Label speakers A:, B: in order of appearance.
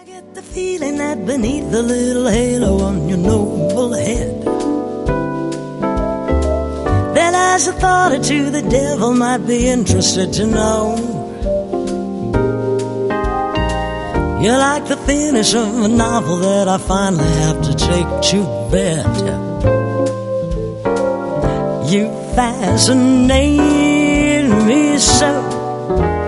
A: get the feeling that beneath the little halo on your noble head, there lies a thought or two the devil might be interested to know. You're like the finish of a novel that I finally have to take to bed. You fascinate me so,